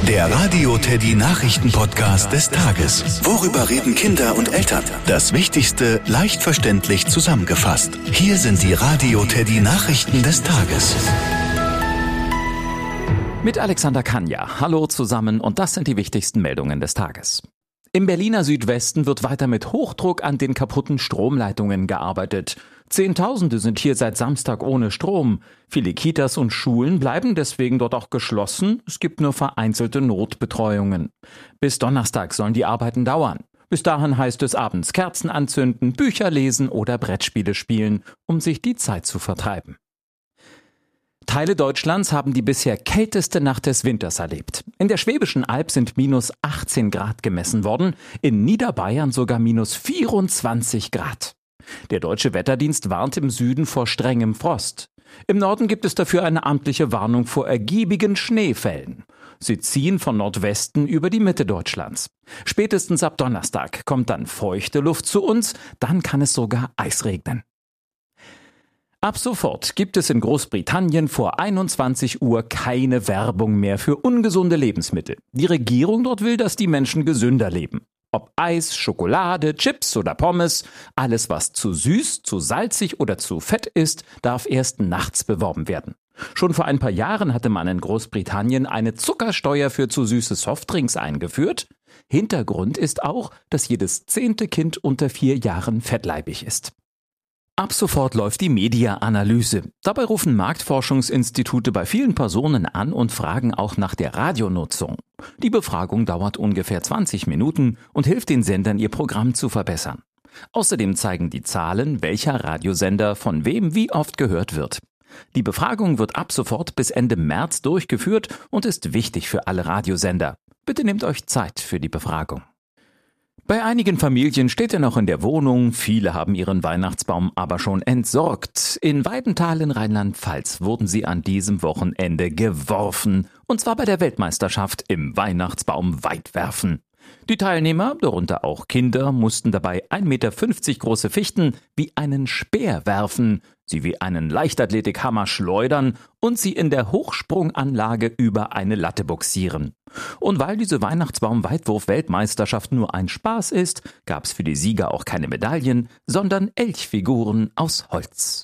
Der Radio Teddy Nachrichten-Podcast des Tages. Worüber reden Kinder und Eltern? Das Wichtigste leicht verständlich zusammengefasst. Hier sind die Radio Teddy Nachrichten des Tages. Mit Alexander Kanja. Hallo zusammen und das sind die wichtigsten Meldungen des Tages. Im Berliner Südwesten wird weiter mit Hochdruck an den kaputten Stromleitungen gearbeitet. Zehntausende sind hier seit Samstag ohne Strom. Viele Kitas und Schulen bleiben deswegen dort auch geschlossen. Es gibt nur vereinzelte Notbetreuungen. Bis Donnerstag sollen die Arbeiten dauern. Bis dahin heißt es abends Kerzen anzünden, Bücher lesen oder Brettspiele spielen, um sich die Zeit zu vertreiben. Teile Deutschlands haben die bisher kälteste Nacht des Winters erlebt. In der Schwäbischen Alb sind minus 18 Grad gemessen worden, in Niederbayern sogar minus 24 Grad. Der Deutsche Wetterdienst warnt im Süden vor strengem Frost. Im Norden gibt es dafür eine amtliche Warnung vor ergiebigen Schneefällen. Sie ziehen von Nordwesten über die Mitte Deutschlands. Spätestens ab Donnerstag kommt dann feuchte Luft zu uns, dann kann es sogar Eis regnen. Ab sofort gibt es in Großbritannien vor 21 Uhr keine Werbung mehr für ungesunde Lebensmittel. Die Regierung dort will, dass die Menschen gesünder leben. Ob Eis, Schokolade, Chips oder Pommes, alles was zu süß, zu salzig oder zu fett ist, darf erst nachts beworben werden. Schon vor ein paar Jahren hatte man in Großbritannien eine Zuckersteuer für zu süße Softdrinks eingeführt. Hintergrund ist auch, dass jedes 10. Kind unter 4 Jahren fettleibig ist. Ab sofort läuft die Media-Analyse. Dabei rufen Marktforschungsinstitute bei vielen Personen an und fragen auch nach der Radionutzung. Die Befragung dauert ungefähr 20 Minuten und hilft den Sendern, ihr Programm zu verbessern. Außerdem zeigen die Zahlen, welcher Radiosender von wem wie oft gehört wird. Die Befragung wird ab sofort bis Ende März durchgeführt und ist wichtig für alle Radiosender. Bitte nehmt euch Zeit für die Befragung. Bei einigen Familien steht er noch in der Wohnung, viele haben ihren Weihnachtsbaum aber schon entsorgt. In Weidenthal in Rheinland-Pfalz wurden sie an diesem Wochenende geworfen, und zwar bei der Weltmeisterschaft im Weihnachtsbaum weitwerfen. Die Teilnehmer, darunter auch Kinder, mussten dabei 1,50 Meter große Fichten wie einen Speer werfen, sie wie einen Leichtathletikhammer schleudern und sie in der Hochsprunganlage über eine Latte boxieren. Und weil diese Weihnachtsbaum-Weitwurf-Weltmeisterschaft nur ein Spaß ist, gab es für die Sieger auch keine Medaillen, sondern Elchfiguren aus Holz.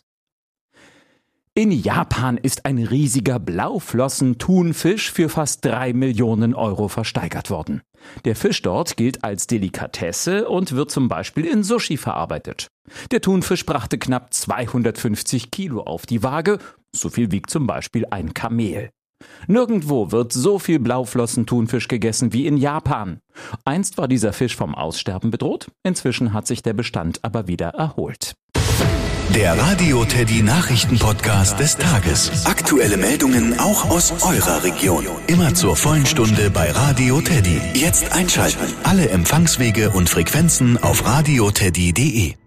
In Japan ist ein riesiger Blauflossen-Thunfisch für fast 3 Millionen Euro versteigert worden. Der Fisch dort gilt als Delikatesse und wird zum Beispiel in Sushi verarbeitet. Der Thunfisch brachte knapp 250 Kilo auf die Waage, so viel wiegt zum Beispiel ein Kamel. Nirgendwo wird so viel Blauflossen-Thunfisch gegessen wie in Japan. Einst war dieser Fisch vom Aussterben bedroht, inzwischen hat sich der Bestand aber wieder erholt. Der Radio Teddy Nachrichten-Podcast des Tages. Aktuelle Meldungen auch aus eurer Region. Immer zur vollen Stunde bei Radio Teddy. Jetzt einschalten. Alle Empfangswege und Frequenzen auf radioteddy.de.